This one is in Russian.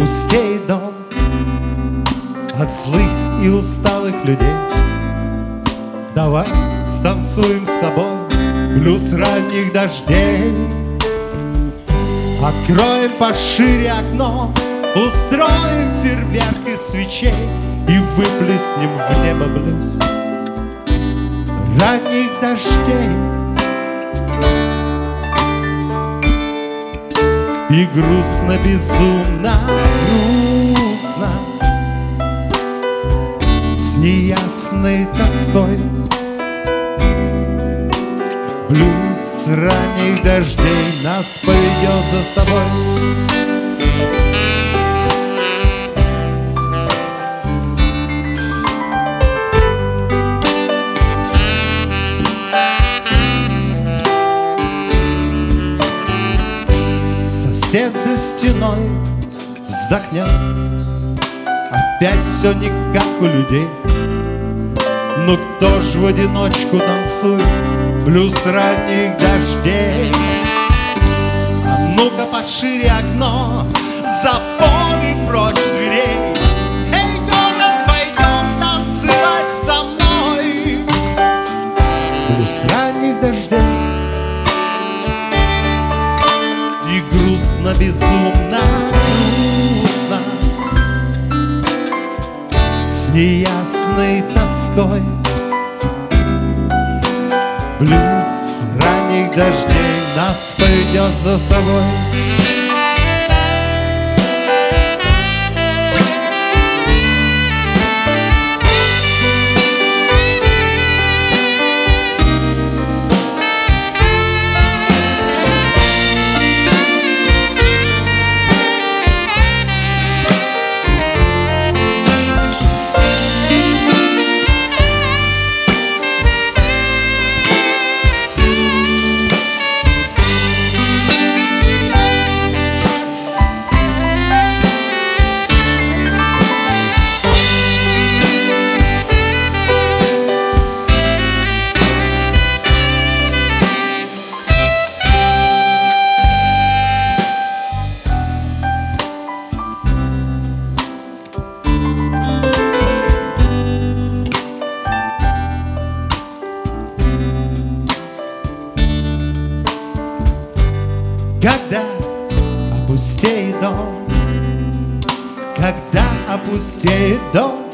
Пустеет дом от злых и усталых людей. Давай станцуем с тобой блюз ранних дождей. Откроем пошире окно, устроим фейерверк из свечей и выплеснем в небо блюз ранних дождей. И грустно, безумно грустно, с неясной тоской блюз ранних дождей нас поведет за собой. Сосед за стеной вздохнет, опять все не как у людей. Ну кто ж в одиночку танцует блюз ранних дождей? А ну-ка пошире окно, запомни прочь дверей. Эй, город, пойдем танцевать со мной блюз ранних дождей. И грустно, безумно грустно, с неясной тоской блюз ранних дождей нас поведет за собой. Когда опустеет дом, когда опустеет дом,